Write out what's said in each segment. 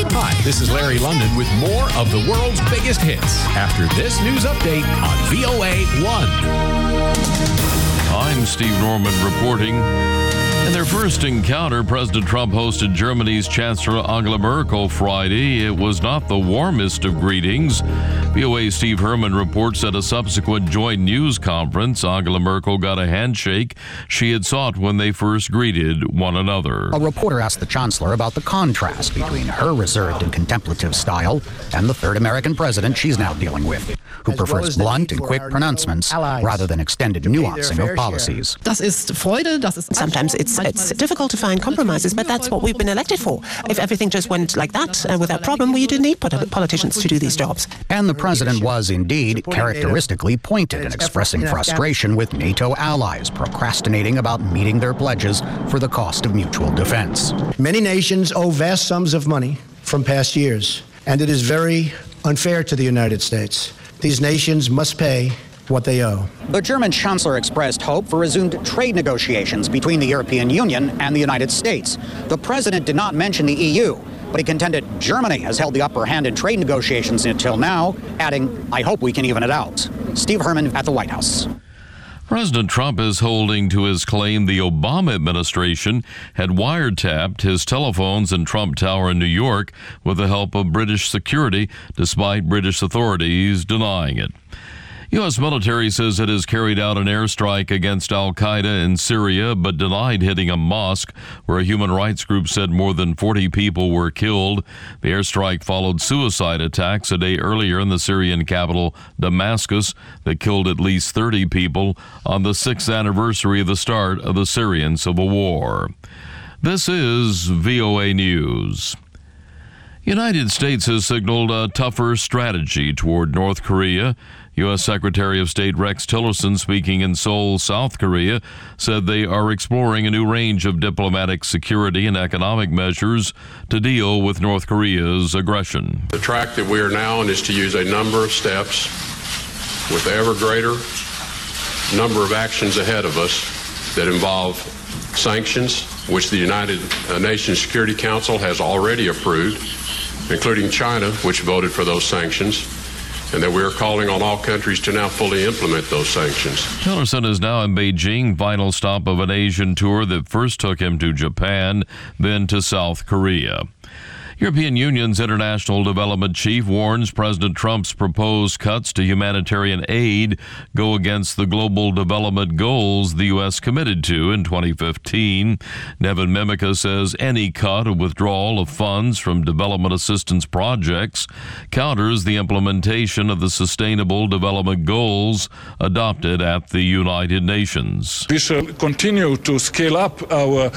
Hi, this is Larry London with more of the world's biggest hits after this news update on VOA 1. I'm Steve Norman reporting. In their first encounter, President Trump hosted Germany's Chancellor Angela Merkel Friday. It was not the warmest of greetings. VOA Steve Herman reports at a subsequent joint news conference, Angela Merkel got a handshake she had sought when they first greeted one another. A reporter asked the Chancellor about the contrast between her reserved and contemplative style and the third American president she's now dealing with, who prefers blunt and quick pronouncements rather than extended nuancing of policies. Sometimes it's difficult to find compromises, but that's what we've been elected for. If everything just went like that without problem, we didn't need politicians to do these jobs. And the president was indeed characteristically pointed in expressing frustration with NATO allies procrastinating about meeting their pledges for the cost of mutual defense. Many nations owe vast sums of money from past years, and it is very unfair to the United States. These nations must pay what they owe. The German chancellor expressed hope for resumed trade negotiations between the European Union and the United States. The president did not mention the EU, but he contended Germany has held the upper hand in trade negotiations until now, adding, "I hope we can even it out." Steve Herman at the White House. President Trump is holding to his claim the Obama administration had wiretapped his telephones in Trump Tower in New York with the help of British security, despite British authorities denying it. U.S. military says it has carried out an airstrike against al-Qaeda in Syria, but denied hitting a mosque where a human rights group said more than 40 people were killed. The airstrike followed suicide attacks a day earlier in the Syrian capital, Damascus, that killed at least 30 people on the 6th anniversary of the start of the Syrian civil war. This is VOA News. United States has signaled a tougher strategy toward North Korea. U.S. Secretary of State Rex Tillerson, speaking in Seoul, South Korea, said they are exploring a new range of diplomatic, security, and economic measures to deal with North Korea's aggression. The track that we are now on is to use a number of steps with ever greater number of actions ahead of us that involve sanctions, which the United Nations Security Council has already approved, including China, which voted for those sanctions, and that we are calling on all countries to now fully implement those sanctions. Tillerson is now in Beijing, final stop of an Asian tour that first took him to Japan, then to South Korea. European Union's international development chief warns President Trump's proposed cuts to humanitarian aid go against the global development goals the U.S. committed to in 2015. Nevin Mimica says any cut or withdrawal of funds from development assistance projects counters the implementation of the Sustainable Development Goals adopted at the United Nations. We shall continue to scale up our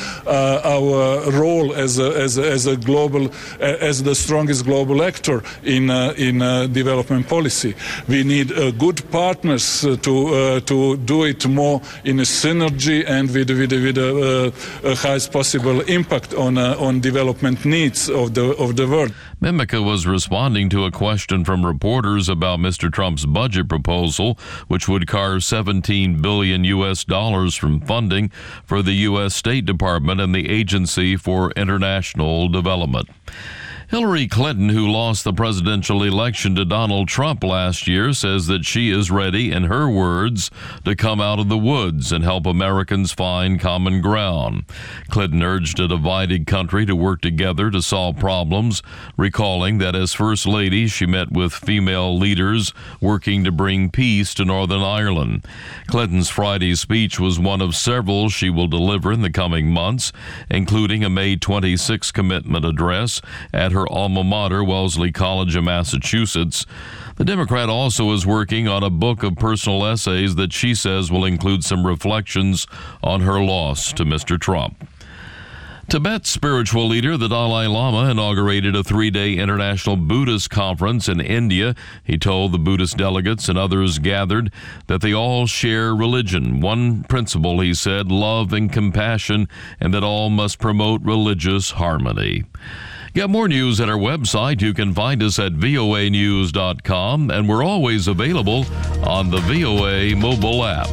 role as a global, as the strongest global actor in development policy. We need good partners to do it more in a synergy and with the highest possible impact on development needs of the world. Mimica was responding to a question from reporters about Mr. Trump's budget proposal, which would carve $17 billion from funding for the U.S. State Department and the Agency for International Development. Hillary Clinton, who lost the presidential election to Donald Trump last year, says that she is ready, in her words, to come out of the woods and help Americans find common ground. Clinton urged a divided country to work together to solve problems, recalling that as First Lady, she met with female leaders working to bring peace to Northern Ireland. Clinton's Friday speech was one of several she will deliver in the coming months, including a May 26 commitment address at her alma mater, Wellesley College of Massachusetts. The Democrat also is working on a book of personal essays that she says will include some reflections on her loss to Mr. Trump. Tibet's spiritual leader, the Dalai Lama, inaugurated a 3-day international Buddhist conference in India. He told the Buddhist delegates and others gathered that they all share religion. One principle, he said, love and compassion, and that all must promote religious harmony. Get more news at our website. You can find us at voanews.com, and we're always available on the VOA mobile app.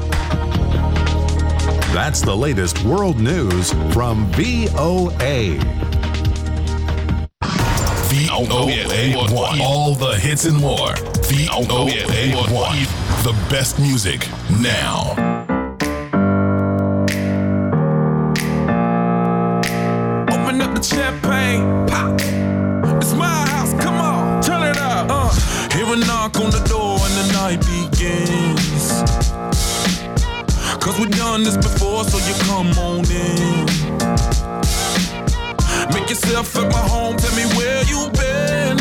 That's the latest world news from VOA. VOA1. All the hits and more. VOA1. The best music now. Open up the champagne, pop. It's my house, come on, turn it up. Hear a knock on the door and the night begins. Cause we've done this before, so you come on in. Make yourself at my home, tell me where you been.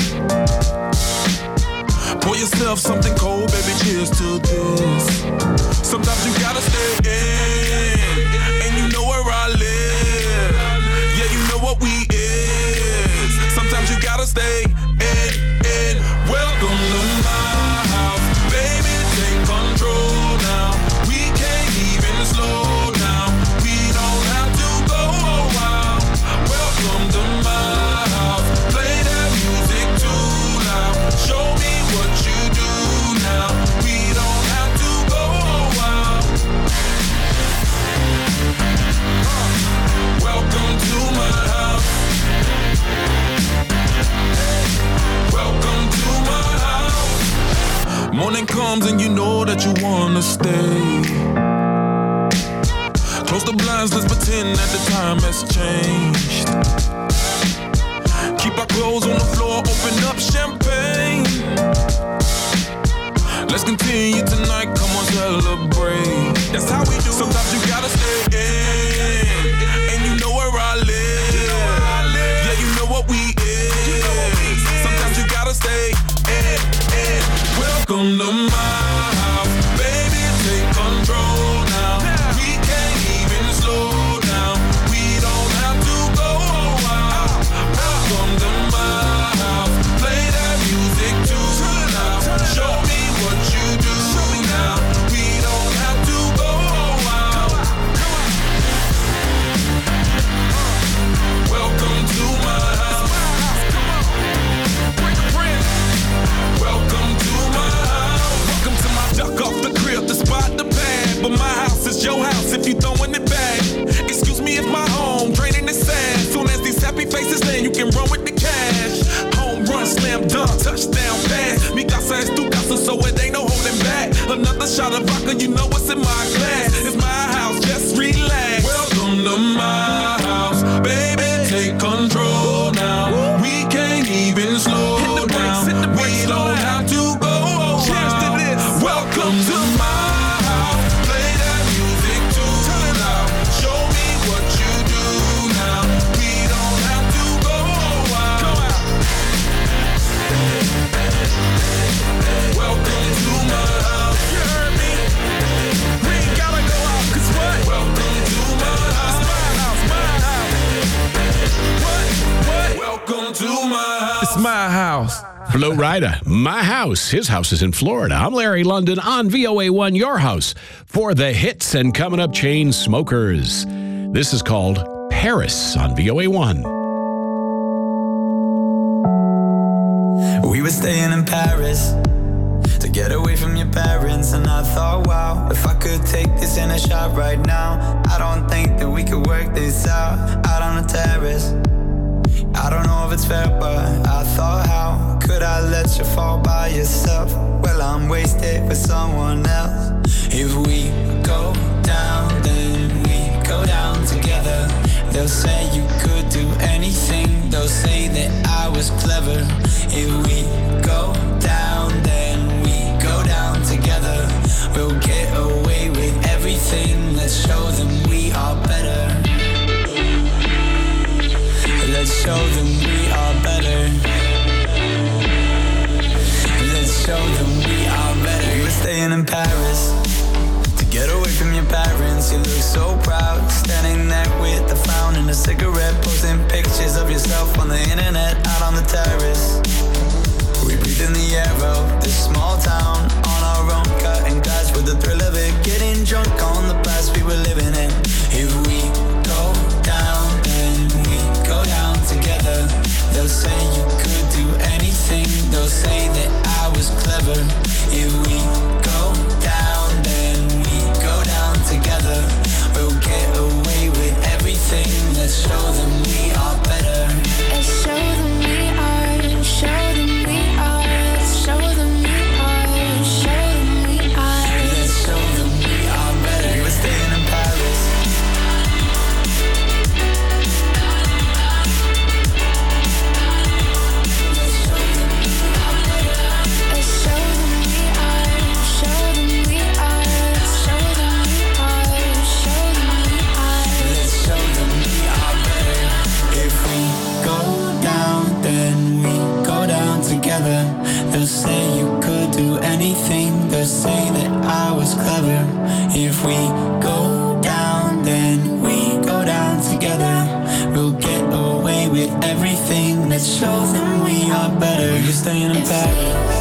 Pour yourself something cold, baby, cheers to this. Sometimes you gotta stay in, and you know where I live. Yeah, you know what we is. Sometimes you gotta stay in. Welcome to my house, baby, take control now. We can't even slow down. We don't have to go a while. Welcome to my house, play that music too loud. Show me what you do now. We don't have to go a while. Welcome to my house. Welcome to my house. Morning comes and you know that you wanna stay. Close the blinds, let's pretend that the time has changed. Keep our clothes on the floor, open up champagne. Let's continue tonight, come on, celebrate. That's how we do. Sometimes you gotta stay in, and you know where I live. Yeah, you know what we is. Sometimes you gotta stay in. Welcome to my house, baby, take control now. We can't even slow down. We don't have to go a while. Welcome to my house, play that music too loud. Show me what you do now. We don't have to go a while. Welcome to my house. Welcome to my house. Welcome to my duck off the crib, the spot, the pad. But my house is your house if you throwing it back. Excuse me if my home draining the sand. Soon as these happy faces land, you can run with the cash. Home run, slam dunk, touchdown pass. Mi casa es tu casa, so it ain't no holding back. Another shot of vodka, you know what's in my glass. It's my house, just relax. Welcome to my house, baby, take control now. We can't even slow down. We don't have to go. Cheers to this. Welcome to my house. Play that music too loud. Show me what you do now. We don't have to go a while. Welcome to my house. You heard me? We ain't gotta go out, 'cause what? Welcome to my house. It's my house, my house. What? Welcome to my house. It's my house. Flo Rida, my house. His house is in Florida. I'm Larry London on VOA1, your house, for the hits. And coming up, Chainsmokers. This is called Paris on VOA1. We were staying in Paris to get away from your parents, and I thought, wow, if I could take this in a shot right now, I don't think that we could work this out on the terrace. I don't know if it's fair, but I thought, how could I let you fall by yourself? Well, I'm wasted with someone else. If we go down, then we go down together. They'll say you could do anything. They'll say that I was clever. If we go down, then we go down together. We'll get away with everything. Let's show them we are better. Let's show them we are better. Let's show them we are better. We were staying in Paris to get away from your parents. You look so proud, standing there with a frown and a cigarette, posting pictures of yourself on the internet, out on the terrace. We breathe in the air of this small town on our own, cutting glass with the thrill of it, getting drunk on the past we were living in. If we go down, then we go down together. They'll say you could do anything. They'll say that I was clever. If we go down, then we go down together. We'll get away with everything. Let's show them we are better. Let's show them we are They'll say you could do anything. They'll say that I was clever. If we go down, then we go down together. We'll get away with everything. Let's show them we are better. We're staying in Paris.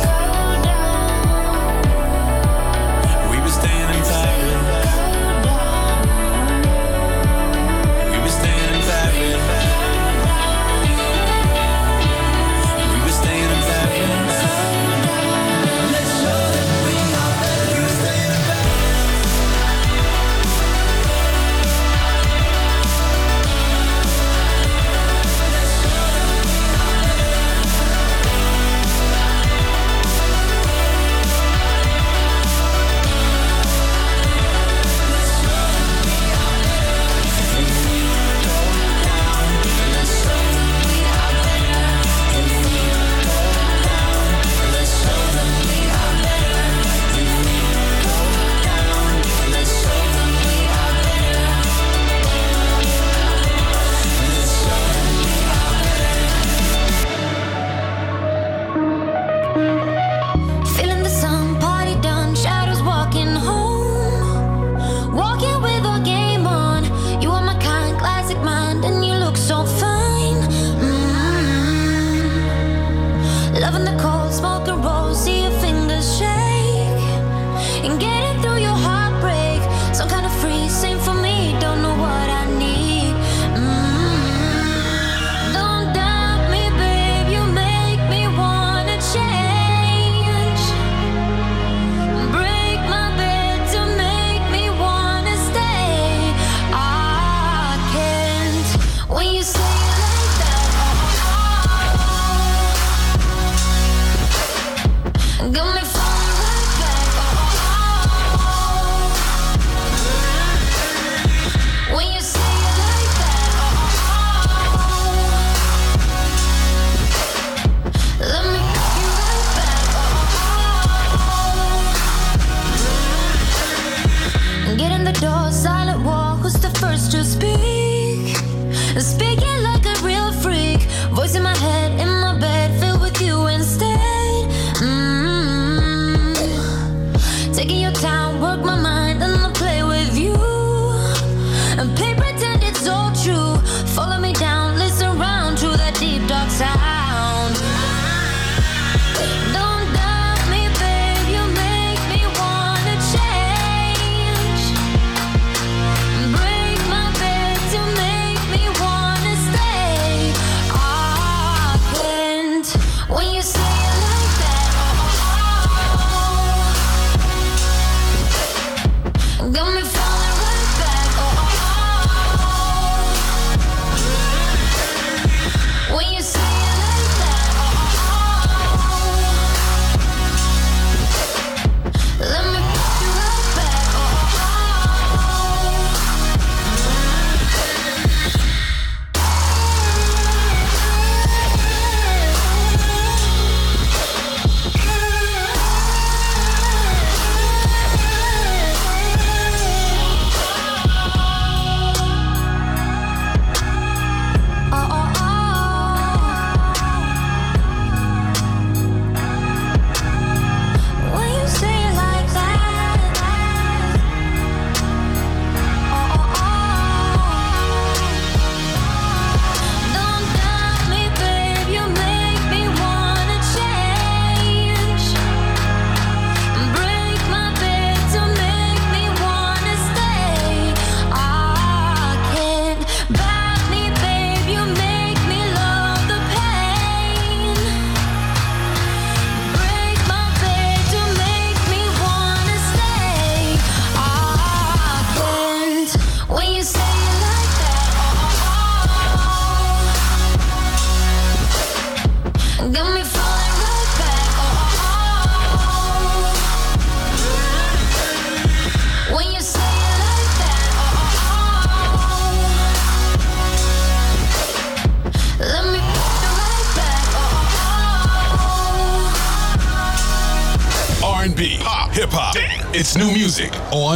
R&B, pop, hip-hop. It's new music on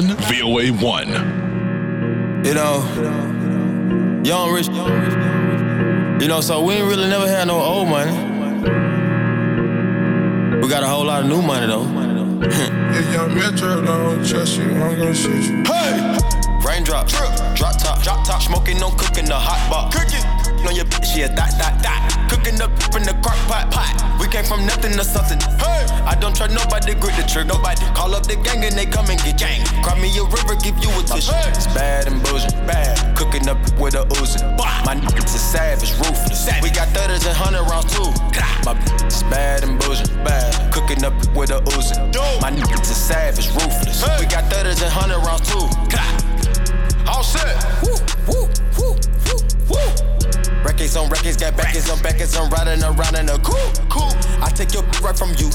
VOA1. You know, young rich, you know, so we ain't really never had no old money. We We got a whole lot of new money though. If young Metro don't trust you, I'm gonna shoot you. Hey! Raindrop, drop top, smoking, no cooking, the hot pot. Cooking, on your bitch, yeah, that. Cooking up in the crock pot. We came from nothing to something. Hey, I don't trust nobody, grip the trigger. Nobody call up the gang and they come and get gang. Cry me a river, give you a tissue. It's bad and bullshit, bad. Cooking up with a Uzi. My niggas is savage, ruthless. We got 30s and 100 rounds too. My bitch is bad and bullshit, bad. Cooking up with a Uzi. My niggas is savage, ruthless. We got 30s and 100 rounds too. All set. Woo, woo, woo, woo, woo. Records on records, got backers on backers. I'm riding around in a cool. I take your right from you.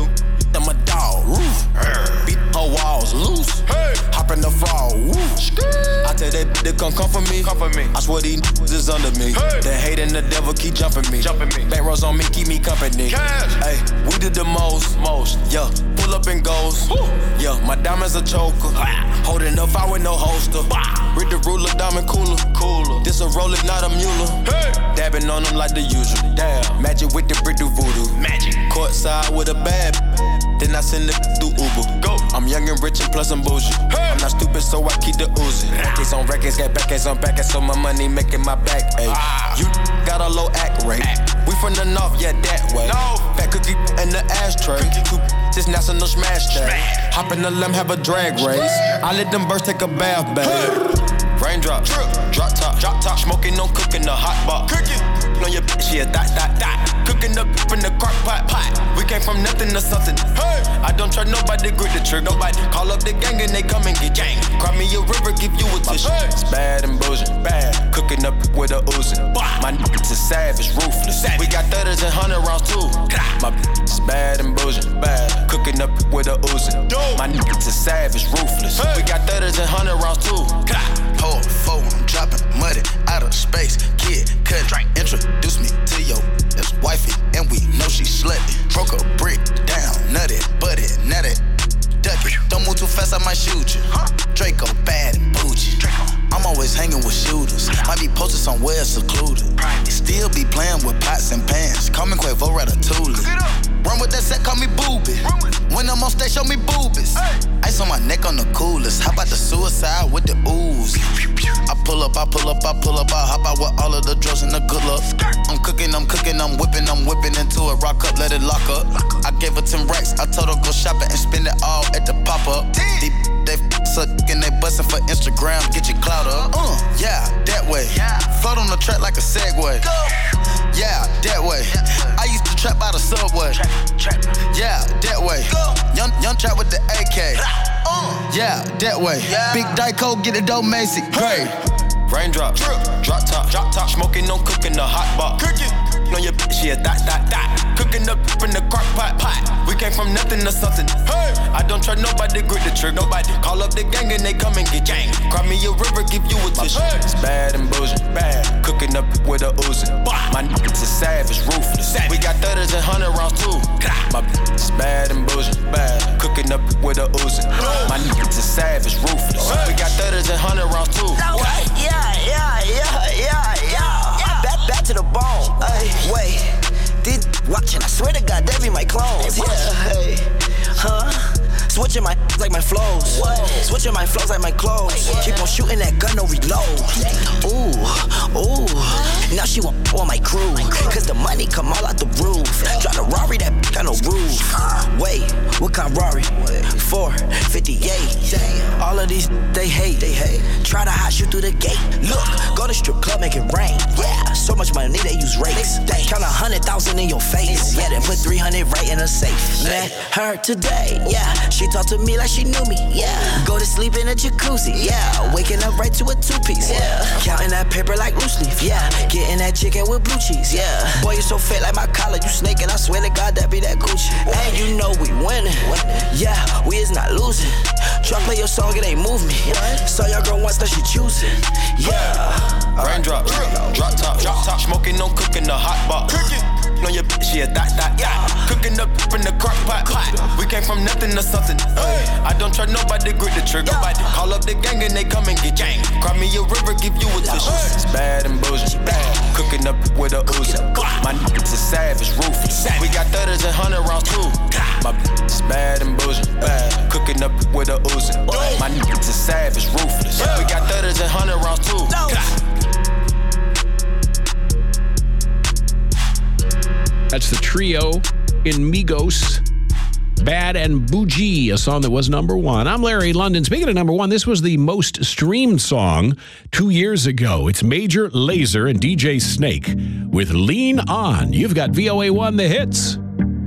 I'm a dog. Roof. Beat her walls loose. Hey. Hop in the fall. Woo. I tell that they come for me. I swear these niggas is under me. Hey. The hate and the devil keep jumping me. Back rows on me, keep me company. Hey, we did the most. Yeah, pull up and goes. Woo. Yeah, my diamonds a choker. Holding up, I with no holster. Read the ruler, diamond cooler. This a roller, not a mule. Hey. Dabbing on them like the usual. Damn. Magic with the brick do voodoo. Magic. Courtside with a bad. Then I send it through Uber. Go. I'm young and rich and plus I'm bougie. Hey. I'm not stupid, so I keep the Uzi. Records on records, got backers on backers, so my money making my back ache. You got a low act rate. We from the north, yeah, that way. No. Fat cookie in the ashtray. This national smash day. Hop in the limb, have a drag race. I let them birds take a bath, babe. Raindrop, drop top, smoking, no cooking, the hot pot. Cooking, on your bitch, yeah, that. Cooking up in the crock pot. We came from nothing to something. Hey, I don't trust nobody, grip the trigger. Nobody call up the gang and they come and get gang. Cry me a river, give you a tissue. It's bad and bullshit, bad. Cooking up with a Uzi. My niggas is savage, ruthless. We got 30s and 100 rounds too. My bitch is bad and bullshit, bad. Cooking up with a Uzi. My niggas is savage, ruthless. We got 30s and 100 rounds too. Pour four, I'm dropping muddy out of space. Kid, cut, introduce me to your ex-wifey, and we know she slutty. Broke a brick down, nutty, buddy, nutty, ducky. Don't move too fast, I might shoot you. Draco bad and bougie. I'm always hanging with shooters. Might be posted somewhere secluded. Still be playing with pots and pans. Call me Quavo Ratatouille. Run with that set, call me Booby. When I'm on stage, show me boobies. Ice on my neck on the coolest. How about the suicide with the ooze? I pull up, I hop out with all of the drugs and the good luck. I'm cooking, I'm whipping into it. Rock up, let it lock up. I gave her 10 racks, I told her go shopping and spend it all at the pop-up. They suck and they bustin' for Instagram, get your clout up. Yeah, that way. Float on the track like a Segway. Yeah, that way. I used to trap by the subway. Yeah, that way. Young trap with the AK. Yeah, that way. Big Dyco, get it dope, Macy. Great. Raindrop, drop top, smoking, no cooking, the hot pot. Cooking, on your bitch, yeah, that. Cooking up in the crock pot. We came from nothing to something. Hey, I don't trust nobody, grip the trigger. Nobody call up the gang and they come and get gang. Cry me a river, give you a tissue. It's bad and bullshit, bad. Cooking up with a Uzi. My niggas is savage, ruthless. We got 30s and 100 rounds too. My bitch is bad and bullshit, bad. Cooking up with a Uzi. My niggas is savage, ruthless. We got 30s and 100 rounds too. Yeah. Back to the bone. Wait, this watching, I swear to God, that be my clones. Switching my like my flows. Switching my flows like my clothes. Keep on shooting that gun, no reload. Ooh. Now she want my crew. Cause the money come all out the roof. Drive the Rari, that got no roof. Wait, what kind of Rari? 458. All of these, they hate. Try to hot shoot through the gate. Look, go to strip club, make it rain. Yeah, so much money, they use rakes. Count 100,000 in your face. Yeah, then put 300 right in a safe. Met her today, yeah. She talked to me like she knew me, yeah. Go to sleep in a jacuzzi, yeah. Waking up right to a two-piece, yeah. Counting that paper like loose leaf, yeah. Getting that chicken with blue cheese, yeah. Boy, you so fat like my collar, you snaking. I swear to God, that be that Gucci. And you know we winning, yeah. We is not losing. Try play your song, it ain't move me. Saw your girl once, now she choosing, yeah. Raindrop, drop top, smoking, no cooking, the hot pot. Cooking, on your bitch, yeah, that. Cooking cooking up in the crock pot. We came from nothing to something. I don't trust nobody, grip the trigger. Call up the gang and they come and get gang. Cry me a river, give you a tissue. It's bad and bullshit. Cooking up with a Uzi. My niggas is savage, ruthless. We got 30s and 100 rounds too. My is bad and bullshit. Cooking up with a Uzi. My niggas is savage, ruthless. We got 30s and 100 rounds too. That's the trio in Migos, Bad and Bougie, a song that was number one. I'm Larry London. Speaking of number one, this was the most streamed song 2 years ago. It's Major Lazer and DJ Snake with Lean On. You've got VOA1 The Hits.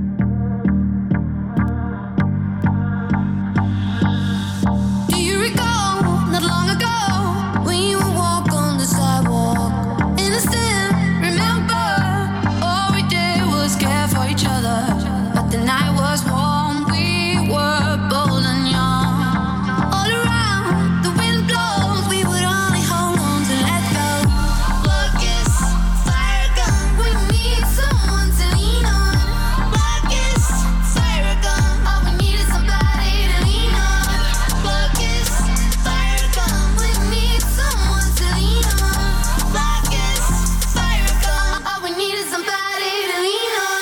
Do you recall not long ago when you would walk on the sidewalk? Innocent, remember, all we did was care for each other. But the night was warm, we were bold and young. All around, the wind blows, we would only hold on to let go. Focus, fire gun, we need someone to lean on. Focus, fire gun, all we need is somebody to lean on. Focus, fire gun, we need someone to lean on. Focus, fire gun, all we need is somebody to lean on.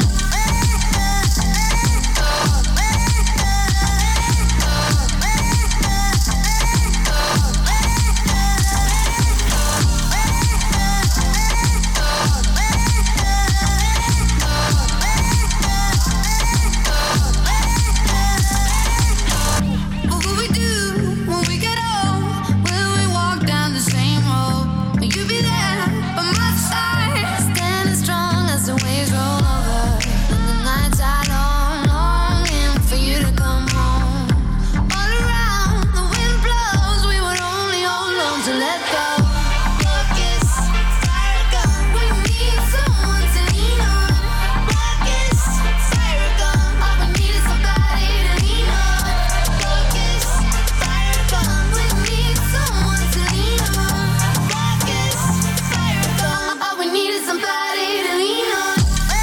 What will we do when we get old? Will we walk down the same road? Will you be there by my side, standing strong as the waves roll over? And the nights are long, longing for you to come home. All around, the wind blows, we would only hold on to let go. Focus, fire gun, we need someone to lean on. Focus, fire gun, all we need is somebody to lean on. Focus, fire gun, we need someone to lean on. Focus, fire gun, all we need is somebody to lean on.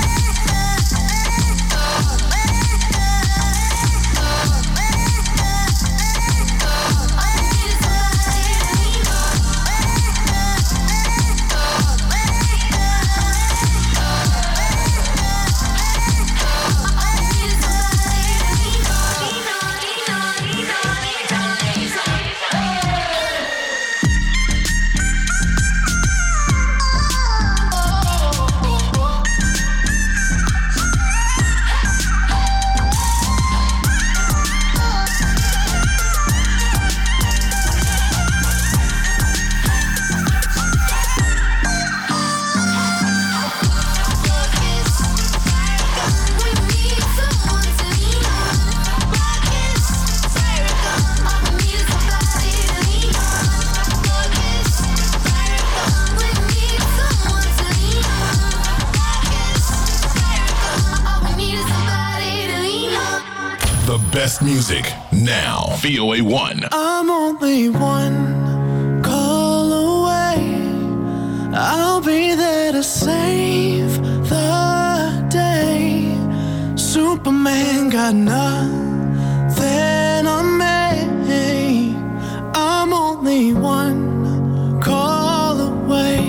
The best music now. VOA1. I'm only one call away. I'll be there to save the day. Superman got nothing on me. I'm only one call away.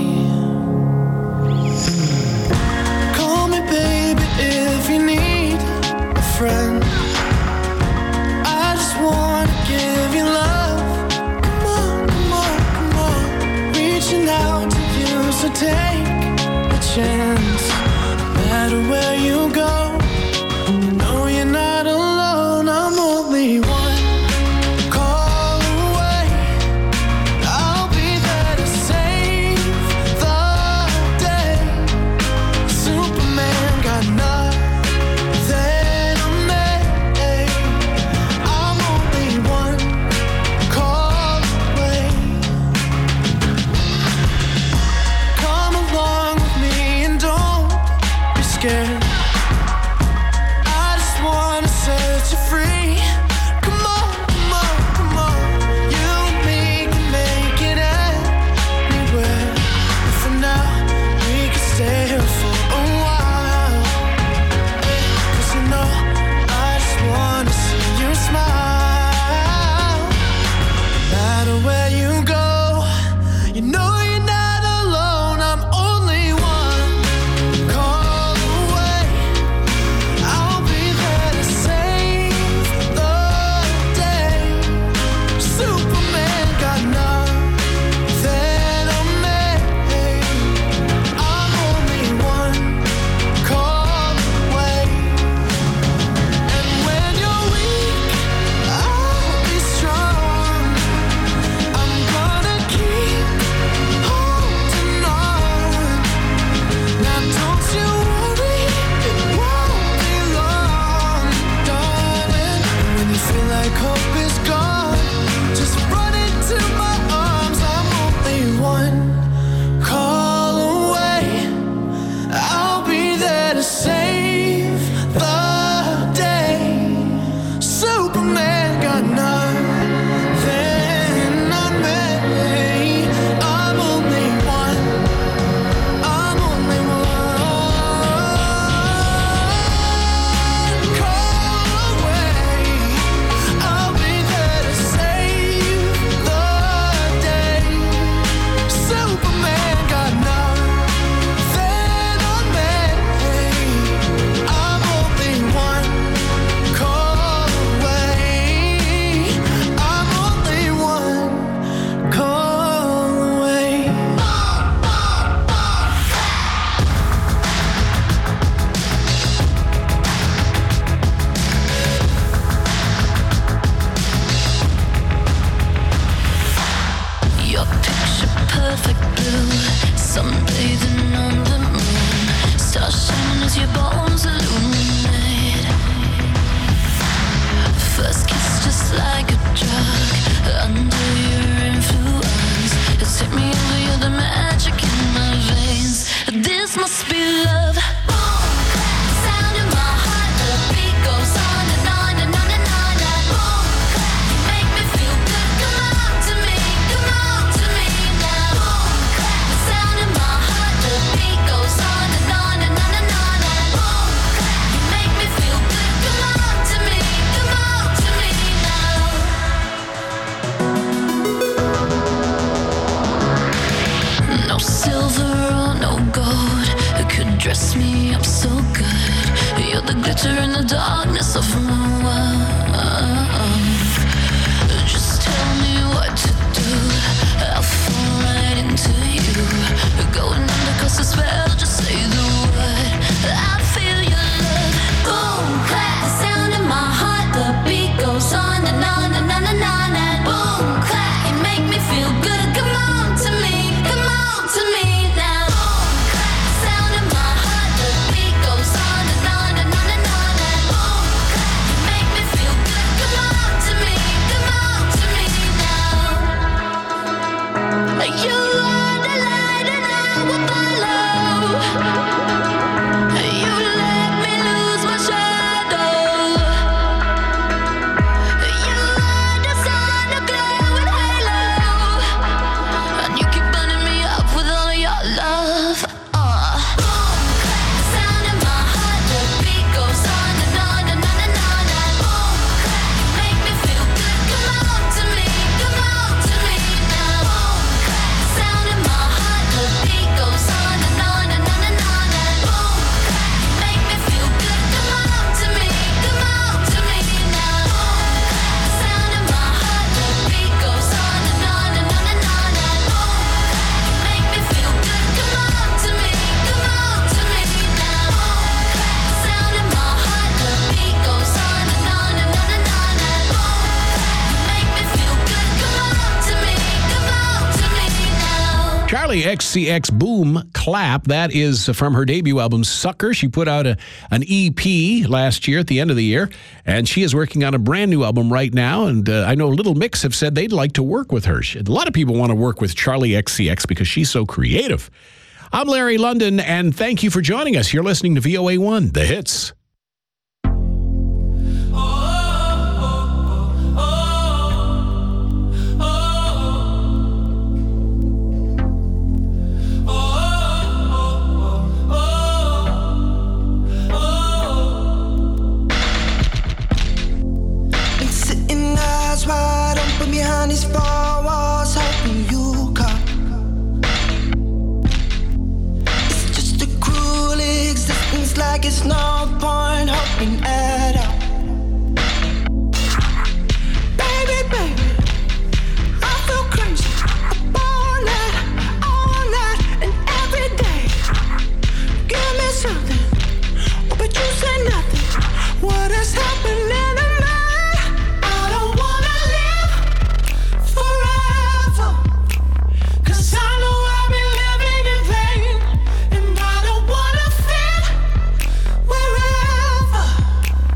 Call me baby if you need a friend. I just wanna give you love. Come on, come on, come on. Reaching out to you, so take a chance. No matter where you go, you know you're not alone. I'm only one call away. I'll be there to save the day. Superman got nothing on me. I'm only one call away. Come along with me and don't be scared. I just wanna set you free. Come on, come on, come on. You and me can make it anywhere. But for now, we can stay here for a while. 'Cause you know the glitter in the darkness of my world. Just tell me what to do, I'll fall right into you. Going under 'cause the spell, just say the word, I feel your love. Boom, clap, the sound in my heart, the beat goes on and on and on and on and boom, clap, you make me feel good. Come on to me now. Boom, clap, the sound in my heart, the beat goes on and on and on and on and boom, clap, you make me feel good. Come on to me now. You are the light and I will follow. You let me lose my shadow. You are the sun, the glowing halo, and you keep burning me up with all of your love. Boom, clap, the sound in my heart, the beat goes on and on and on and on and boom, clap, you make me feel good. Come on to me now. Boom, clap, the sound in my heart, the beat goes on and on and on and on and boom, clap, you make me feel good. Come on to me now. The sound in my heart, the beat goes on and on and on and on and boom, clap, you make me feel good. Come on to me now. The sound in my heart, the beat goes on and on and on and on and boom, clap, you make me feel good. Come on to me now. Charlie XCX Boom Clap, that is from her debut album Sucker. She put out an EP last year at the end of the year, and she is working on a brand new album right now, and I know Little Mix have said they'd like to work with her. A lot of people want to work with Charlie XCX because she's so creative. I'm Larry London, and thank you for joining us. You're listening to VOA1, The Hits. Been sitting eyes wide open behind these four walls, hoping you come. It's just a cruel existence, like it's no point hoping at all. Baby, I feel crazy. Up all night, and every day. Give me something, oh, but you say nothing. What is happening to me? I don't wanna live forever, 'cause I know I've been living in vain, and I don't wanna fit wherever.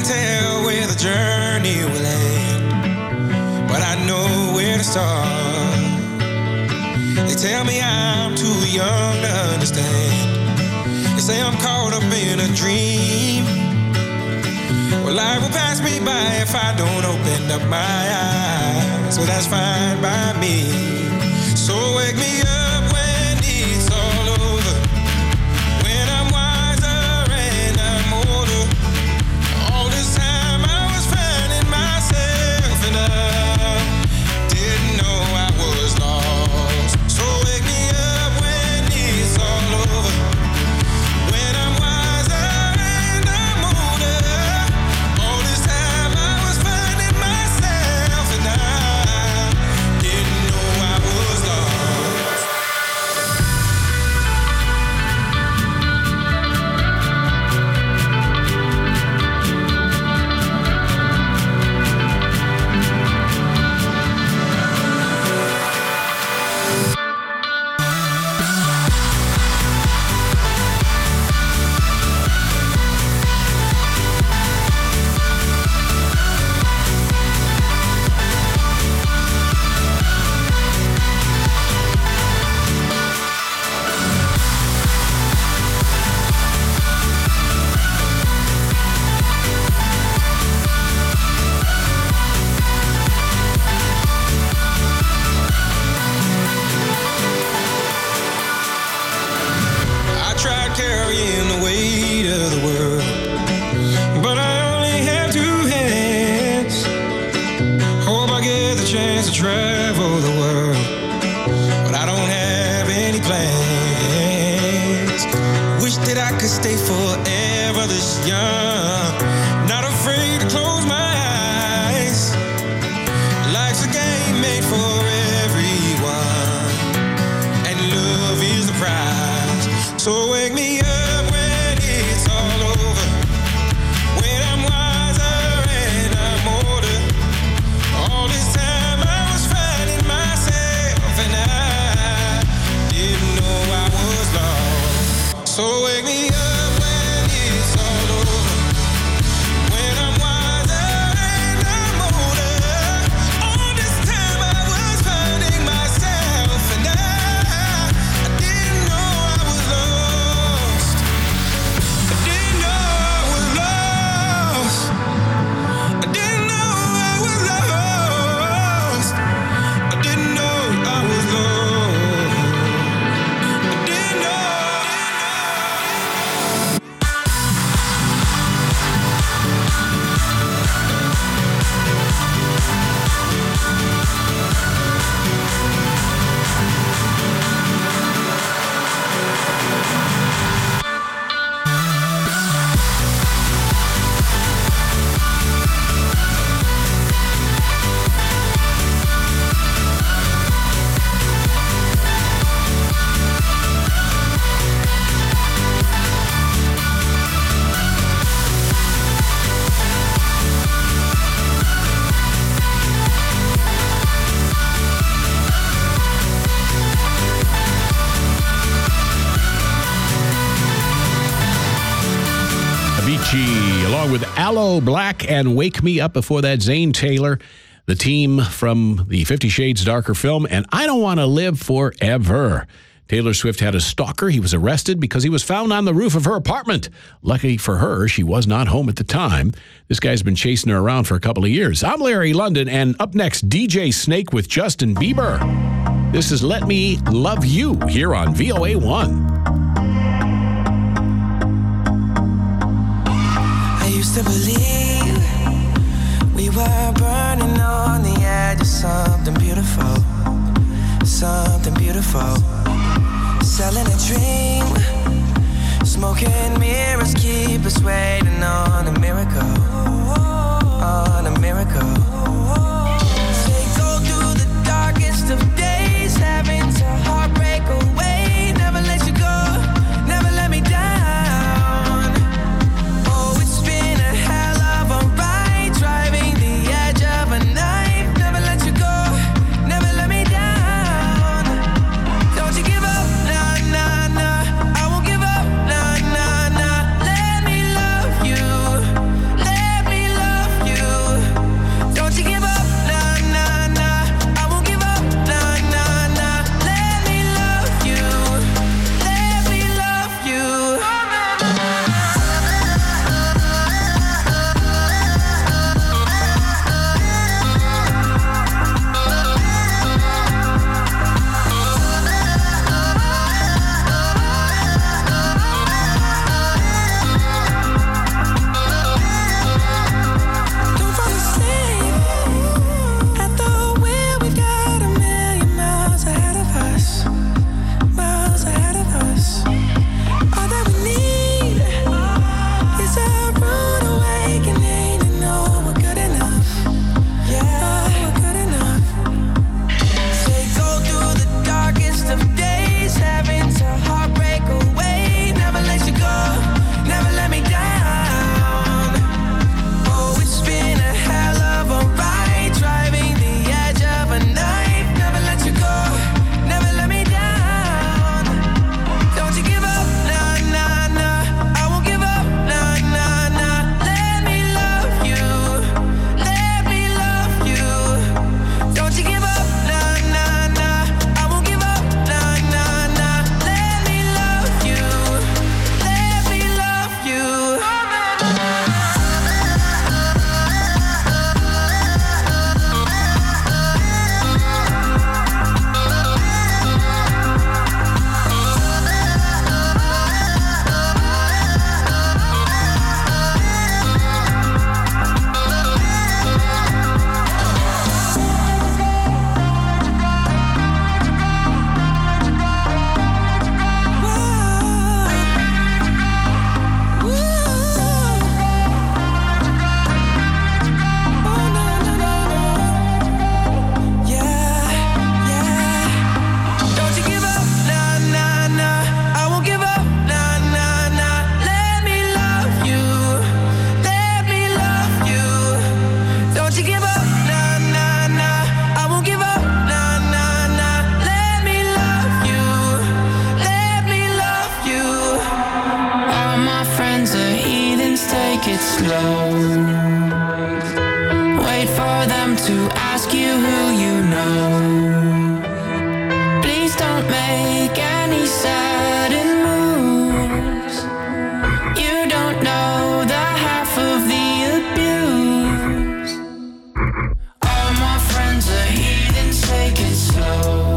tell where the journey will end, but I know where to start. They tell me I'm too young to understand. They say I'm caught up in a dream. Well, life will pass me by if I don't open up my eyes. So that's fine by me. So wake me up when it's all over, when I'm wiser and I'm older. All this time I was finding myself and I didn't know I was lost. So wake me up when it's all over, when I'm wiser and I'm older. All this time I was finding myself and I didn't know I was lost. I tried carrying the weight of the world, but I only have two hands. Hope I get the chance to travel the world, but I don't have any plans. Wish that I could stay forever this young, not afraid to close my eyes. Life's a game made for everyone, and love is the prize. So wake me up when it's all over, when I'm wiser and I'm older. All this time I was finding myself and I didn't know I was lost. So wake me up when it's all over, when I'm wiser and I'm older. All this time I was finding myself and I didn't know I was lost. I didn't know I was lost. I didn't know I was lost. I didn't know I was lost. I didn't know. Avicii, along with Aloe Black and Wake Me Up. Before that, Zane Taylor, the team from the 50 Shades Darker film, and I Don't Want to Live Forever. Taylor Swift had a stalker. He was arrested because he was found on the roof of her apartment. Lucky for her, she was not home at the time. This guy's been chasing her around for a couple of years. I'm Larry London, and up next, DJ Snake with Justin Bieber. This is Let Me Love You here on VOA1. I used to believe we were burning on the edge of something beautiful, something beautiful. Selling a dream, smoking mirrors keep us waiting on a miracle, on a miracle. They go through the darkest of days, having to heartbreak away. Never let you go, never let me down. Oh, it's been a hell of a ride, driving the edge of a knife. Never let you go, never let me down. Don't you give up, nah, nah, nah. I won't give up, nah, nah, nah. Let me love take it slow. Wait for them to ask you who you know. Please don't make any sudden moves. You don't know the half of the abuse. All my friends are heathens, take it slow.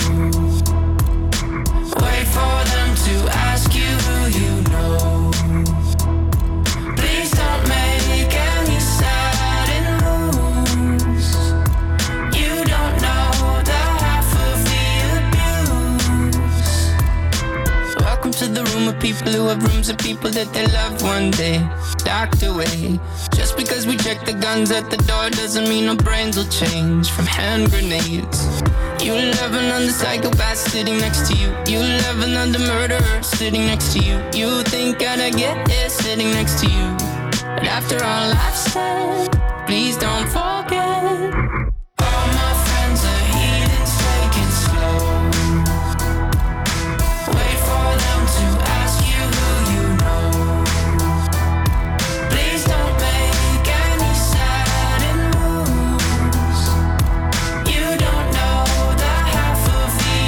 Wait for them to ask you who you know. Please don't make any sudden moves. You don't know the half of the abuse. Welcome to the room of people who have rooms of people that they loved one day docked away. Just because we check the guns at the door doesn't mean our brains will change from hand grenades. You love another psychopath sitting next to you. You love another murderer sitting next to you. You think I'd get here sitting next to you. But after all I've said, please don't forget. All my friends are heathens, take it slow. Wait for them to ask you who you know. Please don't make any sudden moves. You don't know the half of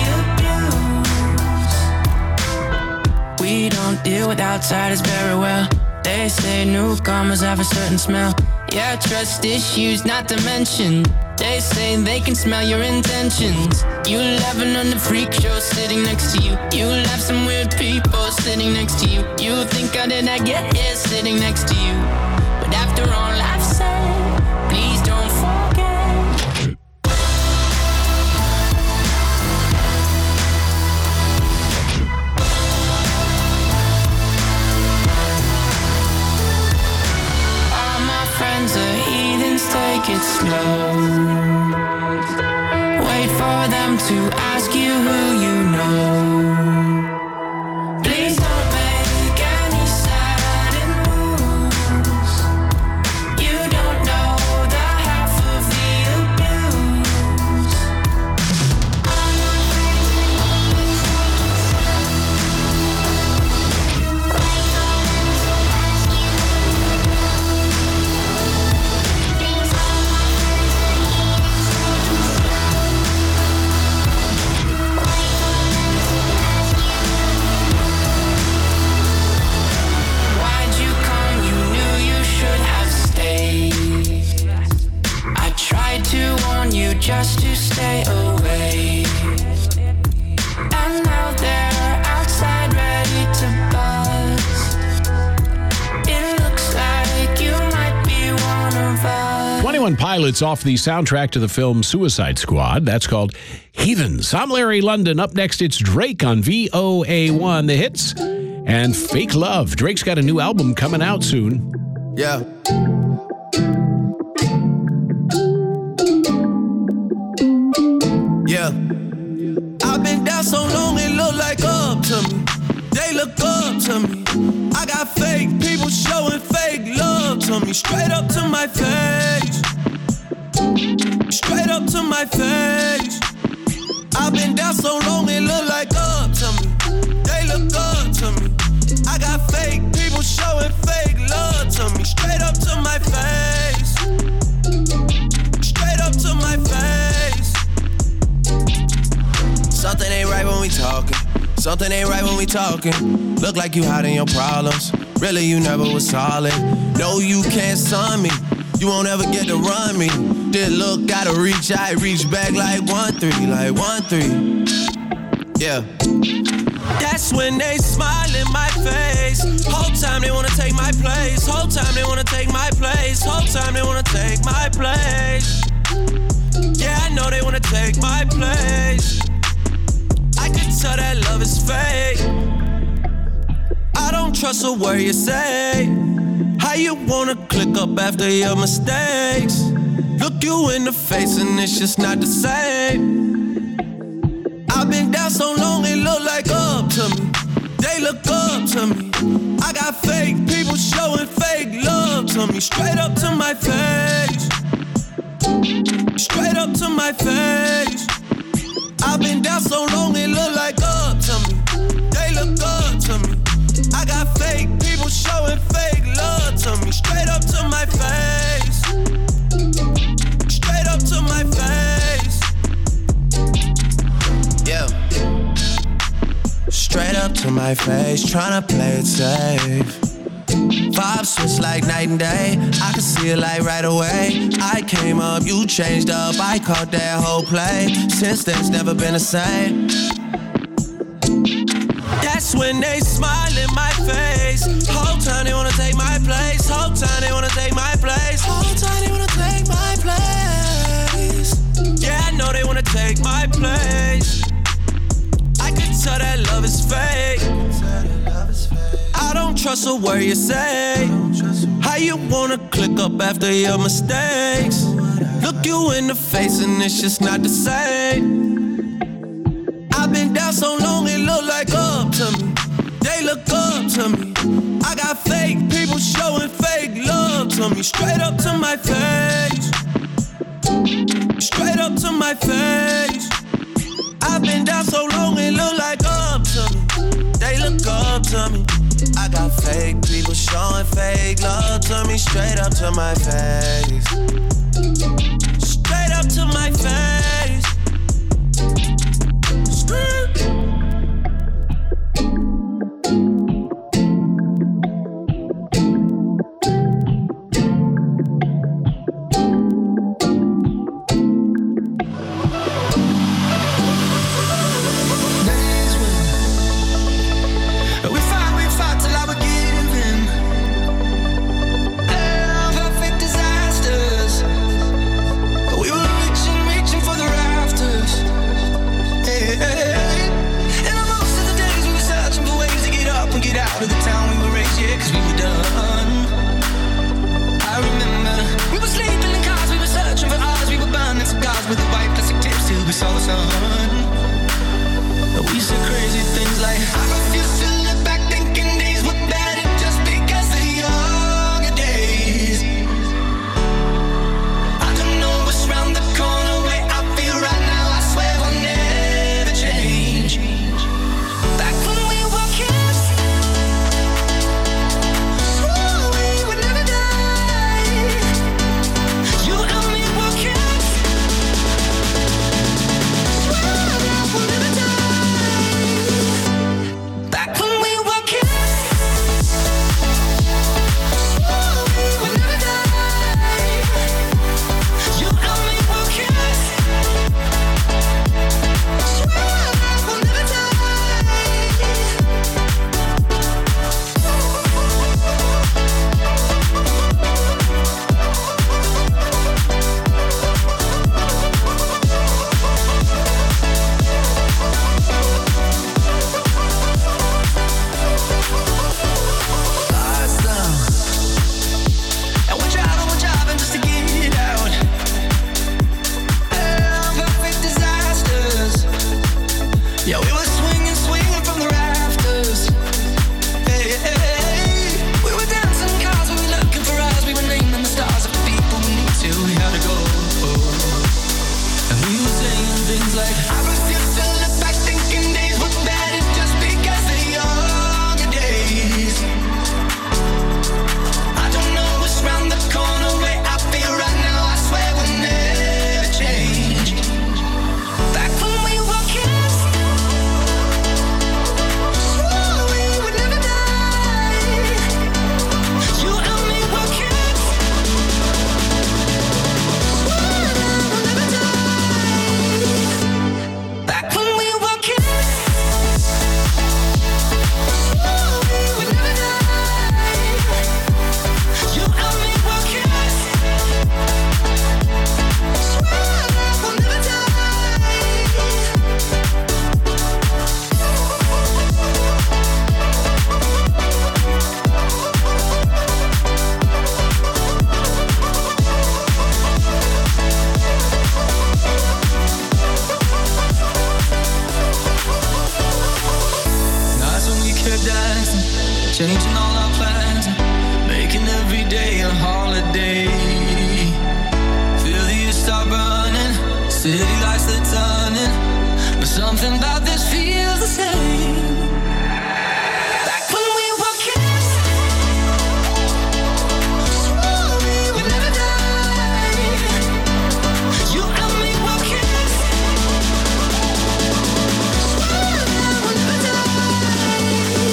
the abuse. We don't deal with outsiders very well. They say newcomers have a certain smell. Yeah, trust issues not to mention. They say they can smell your intentions. You laughing on the freak show sitting next to you. You laugh some weird people sitting next to you. You think I did not get here sitting next to you. But after all I've said, please don't forget. Friends are heathens, take it slow. Wait for them to ask you who you know. Please don't make any sudden moves. You don't know the half of the abuse. Just to stay away. And now they're outside ready to buzz. It looks like you might be one of us. 21 Pilots off the soundtrack to the film Suicide Squad. That's called Heathens. I'm Larry London. Up next, it's Drake on VOA1, the hits, and Fake Love. Drake's got a new album coming out soon. Yeah. Yeah, I've been down so long it look like up to me. They look up to me. I got fake people showing fake love to me. Straight up to my face. Straight up to my face. I've been down so long it look like up to me. They look up to me. I got fake people showing fake love to me. Straight up to my face. Straight up to my face. Something ain't right when we talking. Something ain't right when we talking. Look like you hiding your problems. Really, you never was solid. No, you can't son me. You won't ever get to run me. Did look, gotta reach, I reach back like 1-3, like 1-3. Yeah. That's when they smile in my face. Whole time they wanna take my place. Whole time they wanna take my place. Whole time they wanna take my place. Yeah, I know they wanna take my place. I can tell that love is fake. I don't trust a word you say. How you wanna click up after your mistakes? Look you in the face and it's just not the same. I've been down so long it look like up to me. They look up to me. I got fake people showing fake love to me. Straight up to my face. Straight up to my face. I've been down so long it look like up to me. They look up to me. I got fake people showing fake love to me. Straight up my face, tryna play it safe. Vibes switch like night and day. I can see it like right away. I came up, you changed up. I caught that whole play. Since then, it's never been the same. That's when they smile in my face. Whole time they wanna take my place. Whole time they wanna take my place. Whole time they wanna take my place. Yeah, I know they wanna take my place. I can tell that love is fake. I don't trust a word you say. How you wanna click up after your mistakes? Look you in the face and it's just not the same. I've been down so long it look like up to me. They look up to me. I got fake people showing fake love to me. Straight up to my face. Straight up to my face. I've been down so long it look like up to me. They look up to me. I got fake people showing fake love to me. Straight up to my face. Straight up to my face. Out of the town we were raised, yeah, cause we were done. I remember we were sleeping in cars, we were searching for ours, we were burning cigars with the white plastic tips till we saw the sun. We said crazy things like, I refuse to look back thinking days were better just because of younger days. I don't know what's round the corner, way I feel right now, I swear I'll never change. Back when we were kids, changing all our plans, making every day a holiday. Feel the years start burning, city lights they're turning, but something about this feels the same. Like when we were kids, swore we would never die. You and me were kids, swore that we'll never die.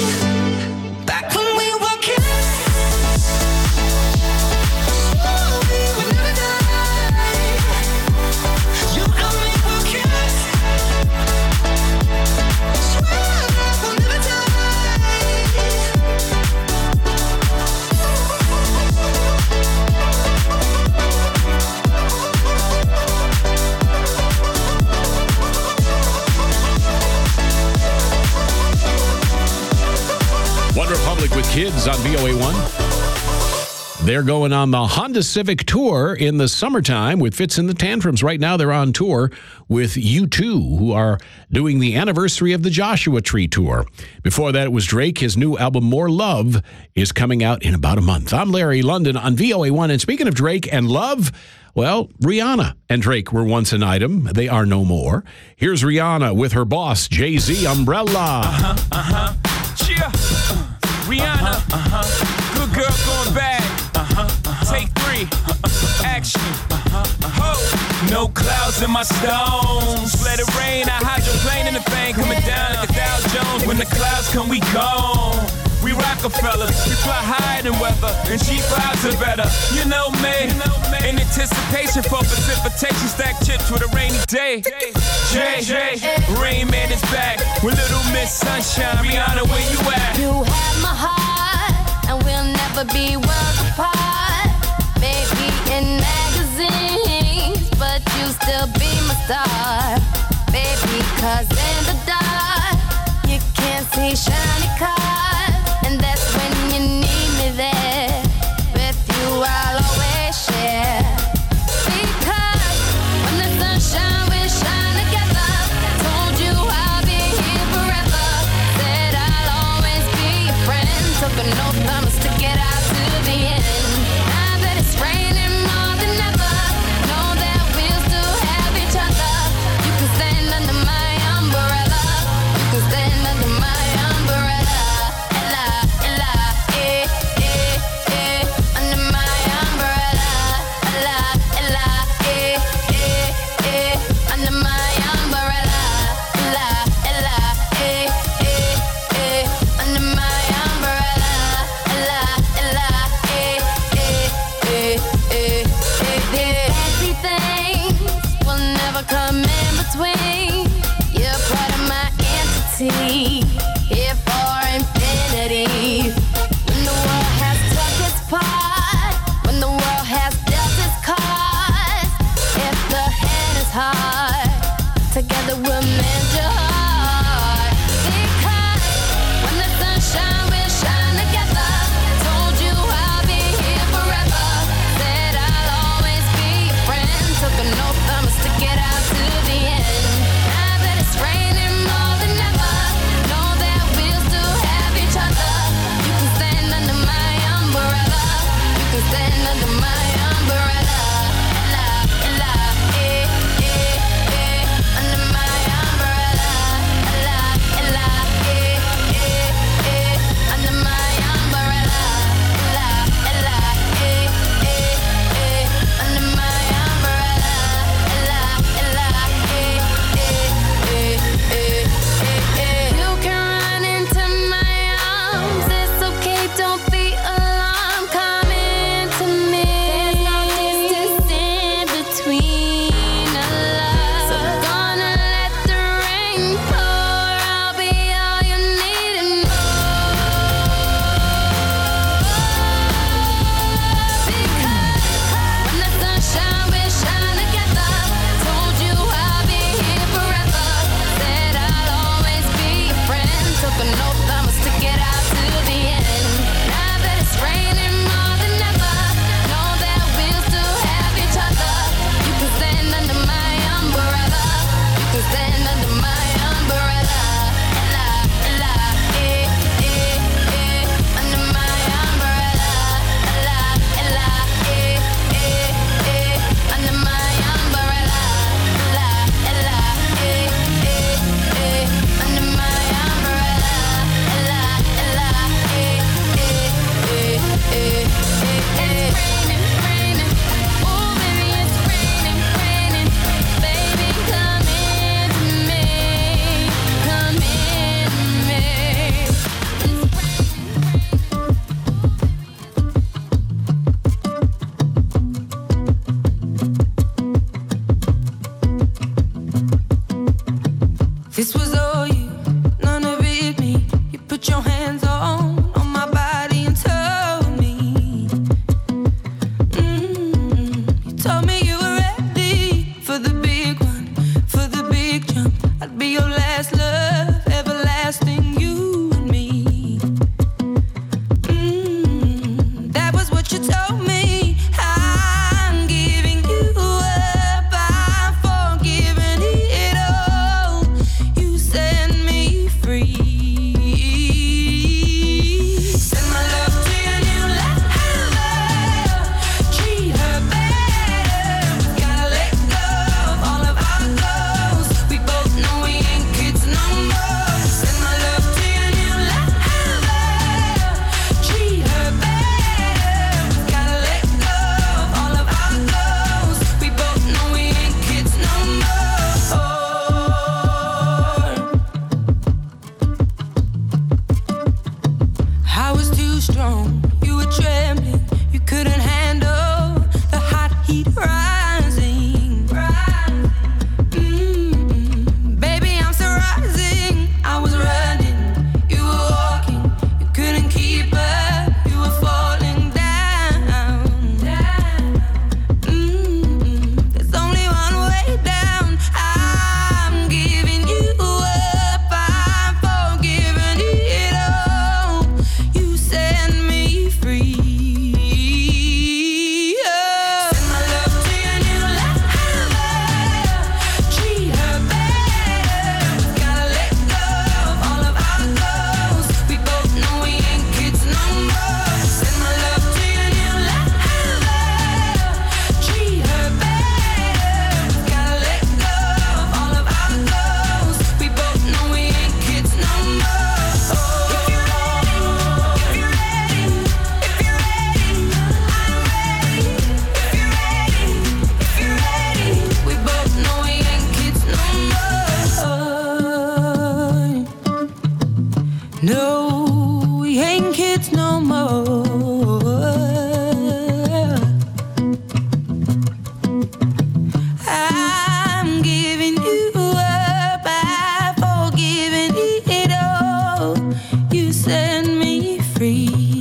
One Republic with Kids on VOA1. They're going on the Honda Civic Tour in the summertime with Fitz and the Tantrums. Right now, they're on tour with U2, who are doing the anniversary of the Joshua Tree Tour. Before that, it was Drake. His new album, More Love, is coming out in about a month. I'm Larry London on VOA1. And speaking of Drake and love, well, Rihanna and Drake were once an item. They are no more. Here's Rihanna with her boss, Jay-Z, Umbrella. Yeah. Rihanna. Good girl going bad. Take 3. Action. Ho. No clouds in my stones. Let it rain. I hydroplane in the thing. Coming down like a Dow Jones. When the clouds come, we gone. We Rockefellers, we fly higher than weather, and cheap vibes are better. You know me, in anticipation for precipitation, stack chips with a rainy day. Jay, Rain Man is back with Little Miss Sunshine. Rihanna, where you at? You have my heart, and we'll never be worlds apart. Maybe in magazines, but you still be my star. Baby, 'cause in the dark, you can't see shiny cars. And that's when you need me there. With you I'll always share. Because when the sunshine will shine together. Told you I'll be here forever. Said I'll always be your friend. Took an oath, I'ma stick it out to the end. Now that it's raining more than ever, know that we'll still have each other. You can stand under my umbrella. You can stand under my umbrella. I was too strong, you were trembling, you couldn't handle the hot heat rising. Baby, I'm still rising. I was running, you were walking, you couldn't keep up, you were falling down. There's only one way down. I'm giving you up, I'm forgiving it all. You set me free. Send my love to your new lover. Treat her better. Gotta let go of all of our goals. We both know we ain't kids no more. Send my love to your new lover. Treat her better. Gotta let go of all of our goals. We both know we ain't kids no more. If you're ready, if you're ready, if you're ready, I'm ready. If you're ready, if you're ready, we both know we ain't kids no more. No, we ain't kids no more. I'm giving you up, I've forgiven it all. You set me free.